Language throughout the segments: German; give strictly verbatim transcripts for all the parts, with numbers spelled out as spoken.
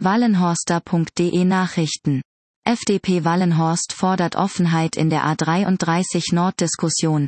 wallenhorster punkt de Nachrichten. F D P Wallenhorst fordert Offenheit in der A dreiunddreißig Nord-Diskussion.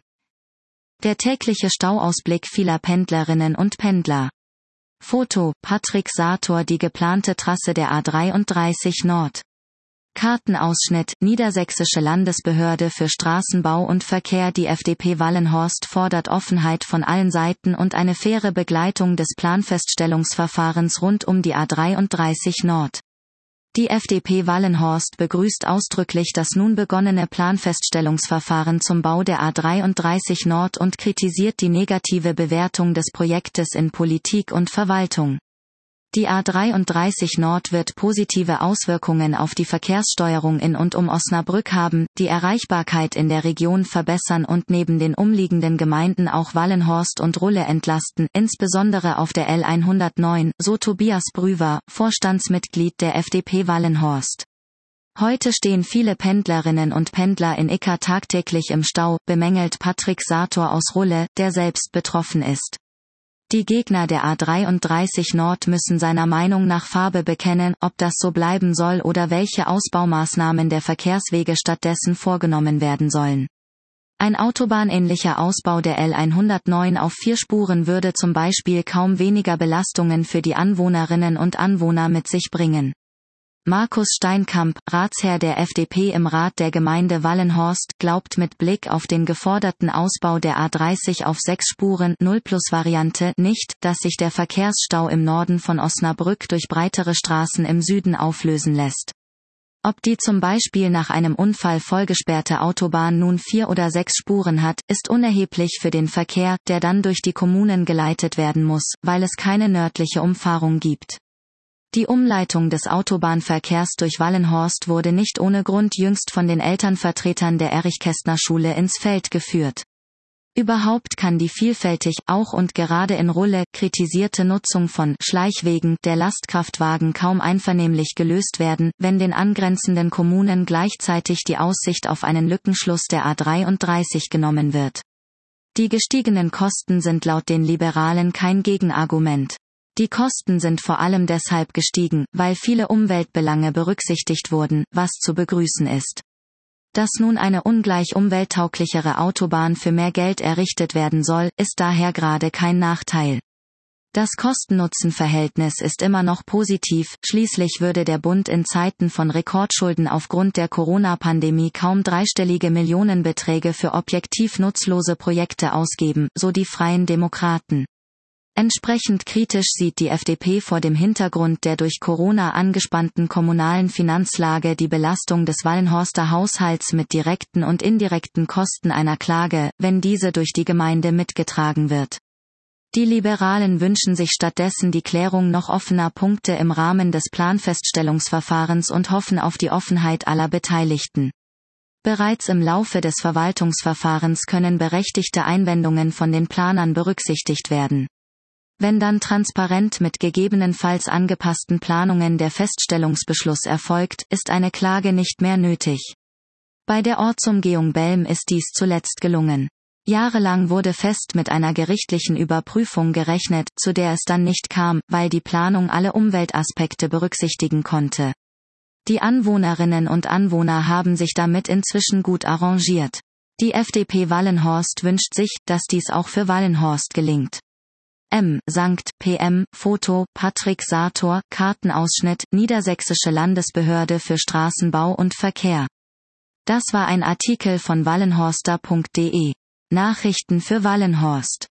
Der tägliche Stauausblick vieler Pendlerinnen und Pendler. Foto: Patrick Sator. Die geplante Trasse der A dreiunddreißig Nord. Kartenausschnitt: Niedersächsische Landesbehörde für Straßenbau und Verkehr. Die F D P Wallenhorst fordert Offenheit von allen Seiten und eine faire Begleitung des Planfeststellungsverfahrens rund um die A dreiunddreißig Nord. Die F D P Wallenhorst begrüßt ausdrücklich das nun begonnene Planfeststellungsverfahren zum Bau der A dreiunddreißig Nord und kritisiert die negative Bewertung des Projektes in Politik und Verwaltung. Die A dreiunddreißig Nord wird positive Auswirkungen auf die Verkehrssteuerung in und um Osnabrück haben, die Erreichbarkeit in der Region verbessern und neben den umliegenden Gemeinden auch Wallenhorst und Rulle entlasten, insbesondere auf der L hundertneun, so Tobias Brüwer, Vorstandsmitglied der F D P Wallenhorst. Heute stehen viele Pendlerinnen und Pendler in Icka tagtäglich im Stau, bemängelt Patrick Sator aus Rulle, der selbst betroffen ist. Die Gegner der A dreiunddreißig Nord müssen seiner Meinung nach Farbe bekennen, ob das so bleiben soll oder welche Ausbaumaßnahmen der Verkehrswege stattdessen vorgenommen werden sollen. Ein autobahnähnlicher Ausbau der L hundertneun auf vier Spuren würde zum Beispiel kaum weniger Belastungen für die Anwohnerinnen und Anwohner mit sich bringen. Markus Steinkamp, Ratsherr der F D P im Rat der Gemeinde Wallenhorst, glaubt mit Blick auf den geforderten Ausbau der A dreißig auf sechs Spuren null Plus Variante nicht, dass sich der Verkehrsstau im Norden von Osnabrück durch breitere Straßen im Süden auflösen lässt. Ob die zum Beispiel nach einem Unfall vollgesperrte Autobahn nun vier oder sechs Spuren hat, ist unerheblich für den Verkehr, der dann durch die Kommunen geleitet werden muss, weil es keine nördliche Umfahrung gibt. Die Umleitung des Autobahnverkehrs durch Wallenhorst wurde nicht ohne Grund jüngst von den Elternvertretern der Erich-Kästner-Schule ins Feld geführt. Überhaupt kann die vielfältig, auch und gerade in Rulle, kritisierte Nutzung von Schleichwegen der Lastkraftwagen kaum einvernehmlich gelöst werden, wenn den angrenzenden Kommunen gleichzeitig die Aussicht auf einen Lückenschluss der A dreiunddreißig genommen wird. Die gestiegenen Kosten sind laut den Liberalen kein Gegenargument. Die Kosten sind vor allem deshalb gestiegen, weil viele Umweltbelange berücksichtigt wurden, was zu begrüßen ist. Dass nun eine ungleich umwelttauglichere Autobahn für mehr Geld errichtet werden soll, ist daher gerade kein Nachteil. Das Kosten-Nutzen-Verhältnis ist immer noch positiv, schließlich würde der Bund in Zeiten von Rekordschulden aufgrund der Corona-Pandemie kaum dreistellige Millionenbeträge für objektiv nutzlose Projekte ausgeben, so die Freien Demokraten. Entsprechend kritisch sieht die F D P vor dem Hintergrund der durch Corona angespannten kommunalen Finanzlage die Belastung des Wallenhorster Haushalts mit direkten und indirekten Kosten einer Klage, wenn diese durch die Gemeinde mitgetragen wird. Die Liberalen wünschen sich stattdessen die Klärung noch offener Punkte im Rahmen des Planfeststellungsverfahrens und hoffen auf die Offenheit aller Beteiligten. Bereits im Laufe des Verwaltungsverfahrens können berechtigte Einwendungen von den Planern berücksichtigt werden. Wenn dann transparent mit gegebenenfalls angepassten Planungen der Feststellungsbeschluss erfolgt, ist eine Klage nicht mehr nötig. Bei der Ortsumgehung Belm ist dies zuletzt gelungen. Jahrelang wurde fest mit einer gerichtlichen Überprüfung gerechnet, zu der es dann nicht kam, weil die Planung alle Umweltaspekte berücksichtigen konnte. Die Anwohnerinnen und Anwohner haben sich damit inzwischen gut arrangiert. Die F D P Wallenhorst wünscht sich, dass dies auch für Wallenhorst gelingt. M. Sankt P M, Foto, Patrick Sator, Kartenausschnitt, Niedersächsische Landesbehörde für Straßenbau und Verkehr. Das war ein Artikel von wallenhorster punkt de. Nachrichten für Wallenhorst.